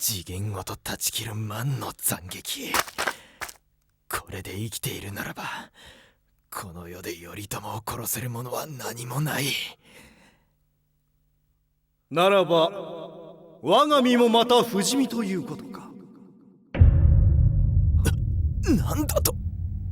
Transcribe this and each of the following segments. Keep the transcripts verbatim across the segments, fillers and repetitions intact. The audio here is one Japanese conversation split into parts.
次元ごと断ち切る万の斬撃。これで生きているならば、この世で頼朝を殺せる者は何もない。 ならば我が身もまた不死身ということか。 な、なんだと。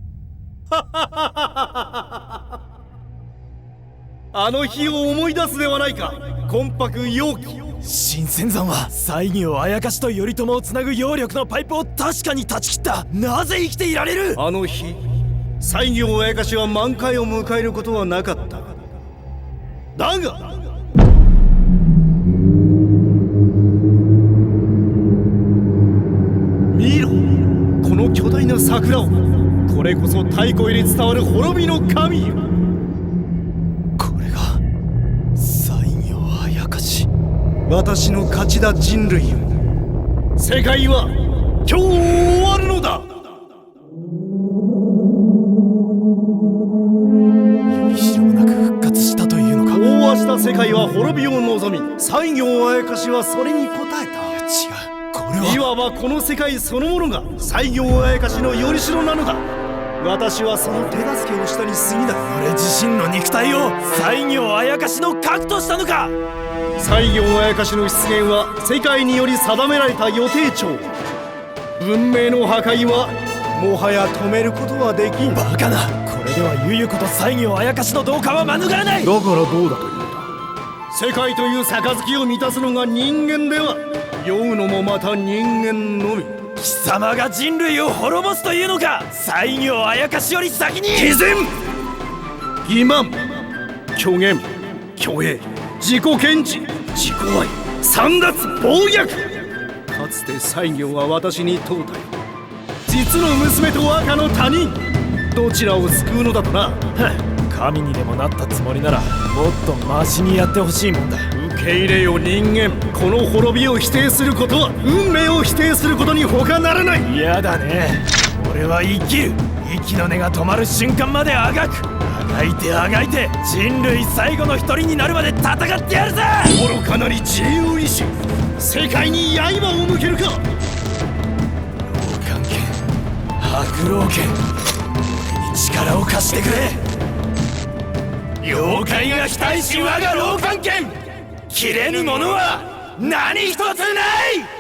あの日を思い出すではないか、魂魄陽気。 新仙山は西行あやかしと頼朝をつなぐ妖力のパイプを確かに断ち切った。なぜ生きていられる。 あの日西行あやかしは満開を迎えることはなかった。だが見ろ、この巨大な桜を。これこそ太古より伝わる滅びの神よ。 これが西行あやかし。 私の勝ちだ人類よ。世界は今日終わるのだ。 よりしろもなく復活したというのか。 飽和した世界は滅びを望み、西行あやかしはそれに応えた。 いや違う、これはいわばこの世界そのものが西行あやかしのよりしろなのだ。私はその手助けをしたに過ぎない。 俺自身の肉体を西行あやかしの核としたのか。 西行あやかしの出現は世界により定められた予定調。文明の破壊はもはや止めることはできん。 バカな。これではゆゆ子と西行あやかしの同化は免れない。 だからどうだというのだ。世界という杯を満たすのが人間では、酔うのもまた人間のみ。 貴様が人類を滅ぼすというのか。西行あやかしより先に。 偽善、欺瞞、虚言、虚栄、自己顕示、自己愛、簒奪、暴虐。かつて西行は私に問うたよ。実の娘と赤の他人、どちらを救うのだとな。 神にでもなったつもりならもっとマシにやってほしいもんだ。 受け入れよ人間。この滅びを否定することは運命を否定することに他ならない。 嫌だね。俺は生きる。息の根が止まる瞬間まであがく。あがいてあがいて人類最後の一人になるまで戦ってやるぜ。 愚かなり自由意志、世界に刃を向けるか。 老眼剣、白老剣、俺に力を貸してくれ。妖怪が期待し我が老眼剣、切れぬものは何一つない。